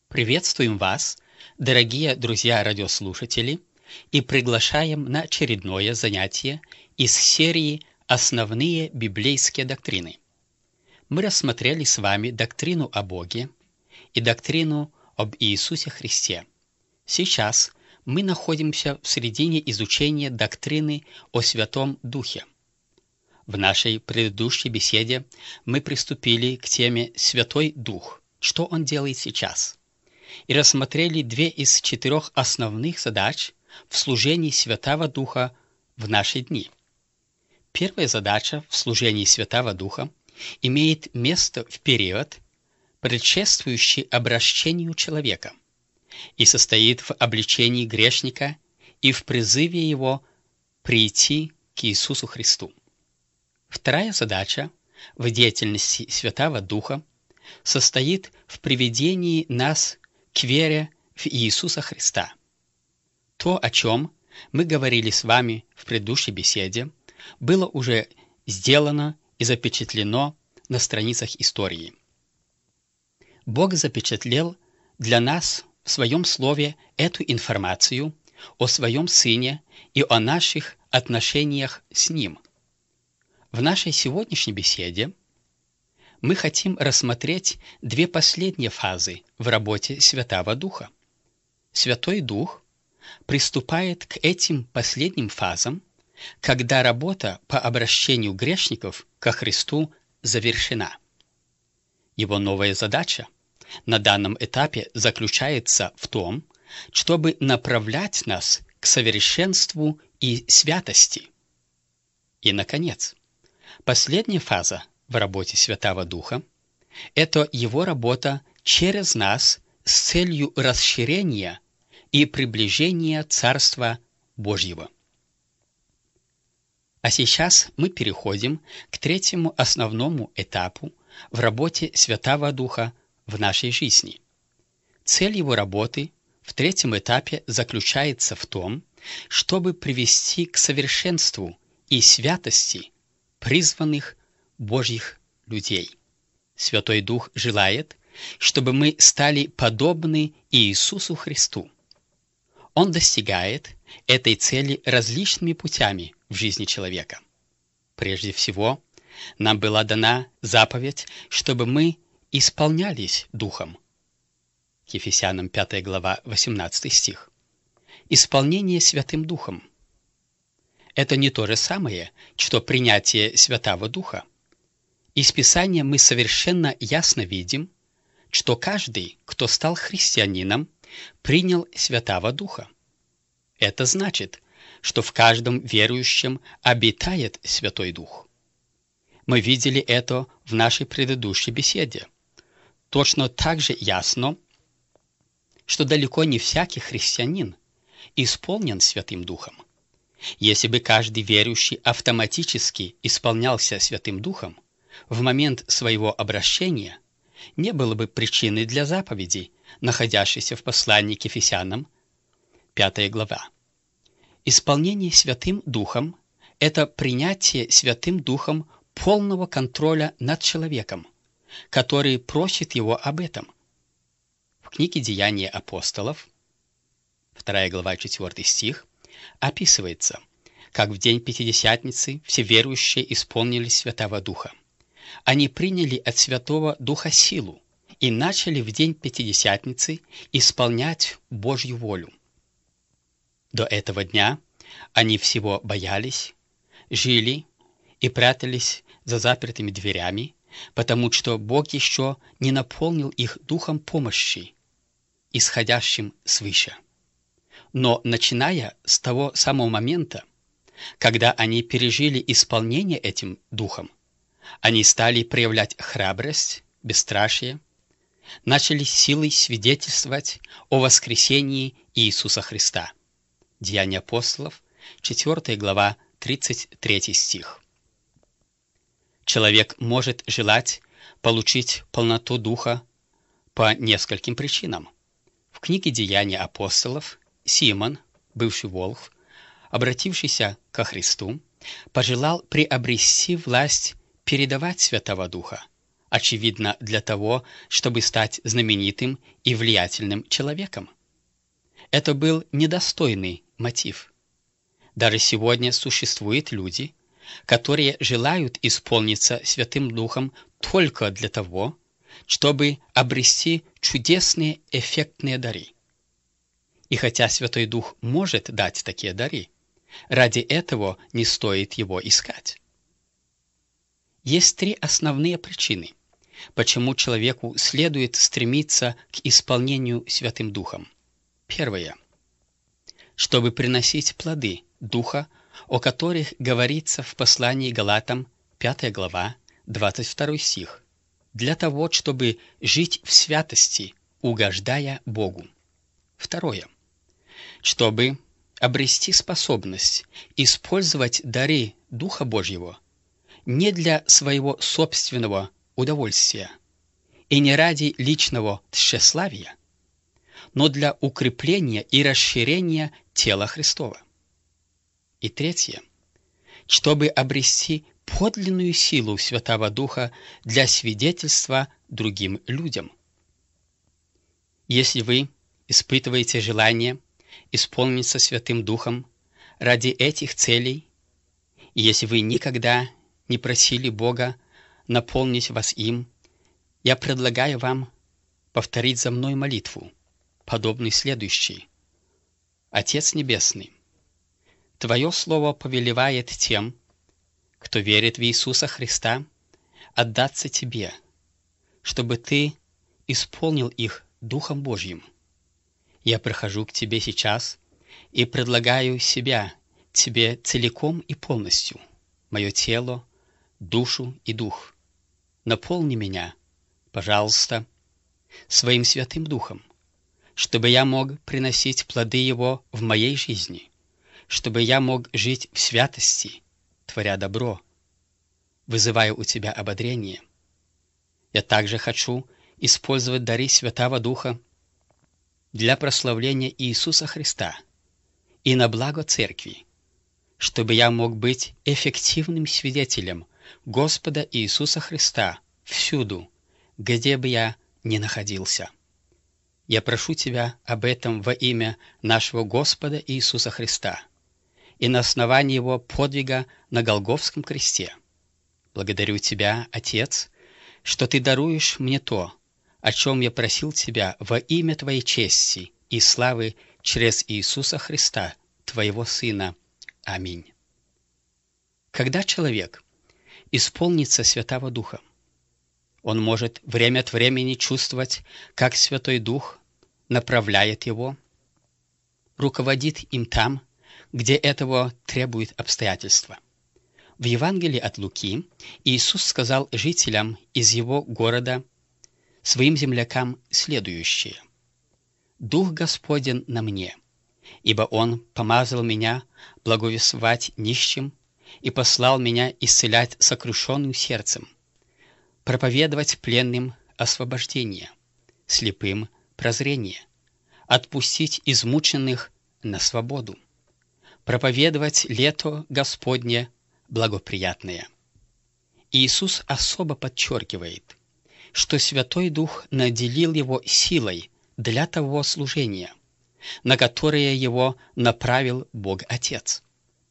Приветствуем вас, дорогие друзья-радиослушатели, и приглашаем на очередное занятие из серии «Основные библейские доктрины». Мы рассмотрели с вами доктрину о Боге и доктрину об Иисусе Христе. Сейчас мы находимся в середине изучения доктрины о Святом Духе. В нашей предыдущей беседе мы приступили к теме «Святой Дух», что Он делает сейчас, и рассмотрели 2 из 4 основных задач в служении Святого Духа в наши дни. Первая задача в служении Святого Духа имеет место в период, предшествующий обращению человека, и состоит в обличении грешника и в призыве его прийти к Иисусу Христу. Вторая задача в деятельности Святого Духа состоит в приведении нас к вере в Иисуса Христа. То, о чем мы говорили с вами в предыдущей беседе, было уже сделано и запечатлено на страницах истории. Бог запечатлел для нас в Своем Слове эту информацию о Своем Сыне и о наших отношениях с Ним. В нашей сегодняшней беседе мы хотим рассмотреть 2 последние фазы в работе Святого Духа. Святой Дух приступает к этим последним фазам, когда работа по обращению грешников ко Христу завершена. Его новая задача на данном этапе заключается в том, чтобы направлять нас к совершенству и святости. И, наконец, последняя фаза в работе Святого Духа – это Его работа через нас с целью расширения и приближения Царства Божьего. А сейчас мы переходим к 3-му основному этапу в работе Святого Духа в нашей жизни. Цель Его работы в 3-м этапе заключается в том, чтобы привести к совершенству и святости призванных Божьих людей. Святой Дух желает, чтобы мы стали подобны Иисусу Христу. Он достигает этой цели различными путями в жизни человека. Прежде всего, нам была дана заповедь, чтобы мы исполнялись Духом. К Ефесянам 5 глава 18 стих. Исполнение Святым Духом – это не то же самое, что принятие Святого Духа. Из Писания мы совершенно ясно видим, что каждый, кто стал христианином, принял Святого Духа. Это значит, что в каждом верующем обитает Святой Дух. Мы видели это в нашей предыдущей беседе. Точно так же ясно, что далеко не всякий христианин исполнен Святым Духом. Если бы каждый верующий автоматически исполнялся Святым Духом, в момент своего обращения не было бы причины для заповедей, находящейся в послании к Ефесянам, 5 глава. Исполнение Святым Духом – это принятие Святым Духом полного контроля над человеком, который просит его об этом. В книге «Деяния апостолов», 2 глава 4 стих, описывается, как в день Пятидесятницы все верующие исполнились Святого Духа. Они приняли от Святого Духа силу и начали в день Пятидесятницы исполнять Божью волю. До этого дня они всего боялись, жили и прятались за запертыми дверями, потому что Бог еще не наполнил их духом помощи, исходящим свыше. Но начиная с того самого момента, когда они пережили исполнение этим духом, они стали проявлять храбрость, бесстрашие, начали силой свидетельствовать о воскресении Иисуса Христа. Деяния апостолов, 4 глава, 33 стих. Человек может желать получить полноту Духа по нескольким причинам. В книге «Деяния апостолов» Симон, бывший волхв, обратившийся ко Христу, пожелал приобрести власть передавать Святого Духа, очевидно, для того, чтобы стать знаменитым и влиятельным человеком. Это был недостойный мотив. Даже сегодня существуют люди, которые желают исполниться Святым Духом только для того, чтобы обрести чудесные эффектные дары. И хотя Святой Дух может дать такие дары, ради этого не стоит его искать. Есть три основные причины, почему человеку следует стремиться к исполнению Святым Духом. Первое. Чтобы приносить плоды Духа, о которых говорится в послании Галатам, 5 глава, 22 стих, для того, чтобы жить в святости, угождая Богу. Второе. Чтобы обрести способность использовать дары Духа Божьего не для своего собственного удовольствия и не ради личного тщеславия, но для укрепления и расширения тела Христова. И третье. Чтобы обрести подлинную силу Святого Духа для свидетельства другим людям. Если вы испытываете желание исполниться Святым Духом ради этих целей, и если вы никогда не просили Бога наполнить вас им, я предлагаю вам повторить за мной молитву, подобной следующей. Отец Небесный, Твое Слово повелевает тем, кто верит в Иисуса Христа, отдаться Тебе, чтобы Ты исполнил их Духом Божьим. Я прихожу к Тебе сейчас и предлагаю себя Тебе целиком и полностью, мое тело, душу и дух. Наполни меня, пожалуйста, своим Святым Духом, чтобы я мог приносить плоды Его в моей жизни, чтобы я мог жить в святости, творя добро, вызывая у Тебя ободрение. Я также хочу использовать дары Святого Духа для прославления Иисуса Христа и на благо Церкви, чтобы я мог быть эффективным свидетелем Господа Иисуса Христа всюду, где бы я ни находился. Я прошу Тебя об этом во имя нашего Господа Иисуса Христа и на основании Его подвига на Голгофском кресте. Благодарю Тебя, Отец, что Ты даруешь мне то, о чем я просил Тебя во имя Твоей чести и славы через Иисуса Христа, Твоего Сына. Аминь. Когда человек исполнится Святого Духа, он может время от времени чувствовать, как Святой Дух направляет его, руководит им там, где этого требуют обстоятельства. В Евангелии от Луки Иисус сказал жителям из Его города, своим землякам, следующее. «Дух Господень на мне, ибо Он помазал меня благовествовать нищим и послал меня исцелять сокрушенным сердцем, проповедовать пленным освобождение, слепым прозрение, отпустить измученных на свободу, проповедовать лето Господне благоприятное». Иисус особо подчеркивает, что Святой Дух наделил его силой для того служения, на которое его направил Бог Отец.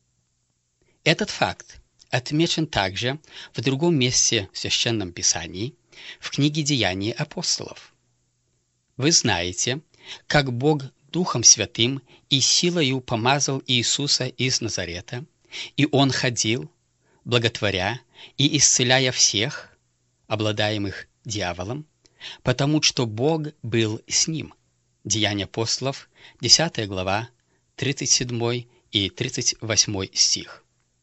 Этот факт отмечен также в другом месте в Священном Писании, в книге «Деяния апостолов». Вы знаете, как Бог Духом Святым и силою помазал Иисуса из Назарета, и Он ходил, благотворя и исцеляя всех, обладаемых дьяволом, потому что Бог был с ним. Деяния апостолов, 10 глава, 37 и 38 стих.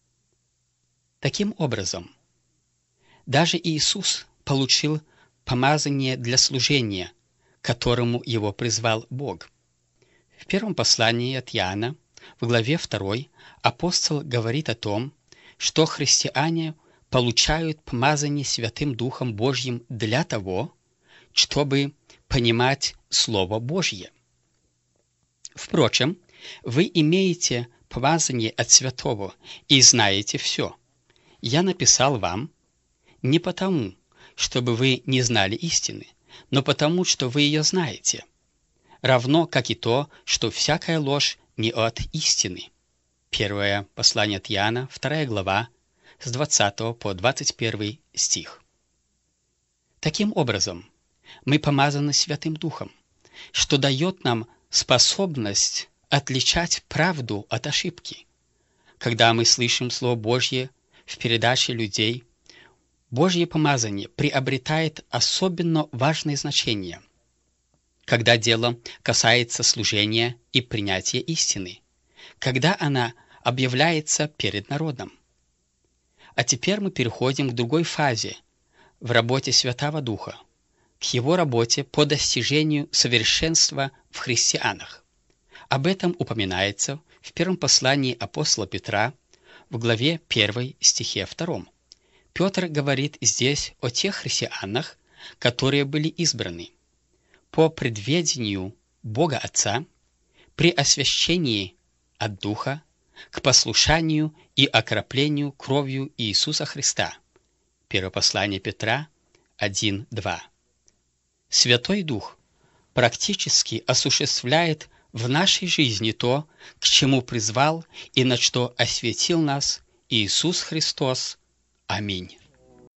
Таким образом, даже Иисус получил помазание для служения, к которому его призвал Бог. В первом послании от Иоанна, в главе 2, апостол говорит о том, что христиане получают помазание Святым Духом Божьим для того, чтобы понимать Слово Божье. Впрочем, вы имеете помазание от Святого и знаете все. Я написал вам не потому, чтобы вы не знали истины, но потому, что вы ее знаете, равно как и то, что всякая ложь не от истины». Первое послание от Иоанна, 2 глава, с 20 по 21 стих. Таким образом, мы помазаны Святым Духом, что дает нам способность отличать правду от ошибки. Когда мы слышим Слово Божье в передаче людей, Божье помазание приобретает особенно важное значение, когда дело касается служения и принятия истины, когда она объявляется перед народом. А теперь мы переходим к другой фазе в работе Святого Духа, к его работе по достижению совершенства в христианах. Об этом упоминается в первом послании апостола Петра в главе 1 стихе 2. Петр говорит здесь о тех христианах, которые были избраны по предведению Бога Отца при освящении от Духа к послушанию и окроплению кровью Иисуса Христа. Первое послание Петра 1:2. Святой Дух практически осуществляет в нашей жизни то, к чему призвал и на что осветил нас Иисус Христос. Аминь.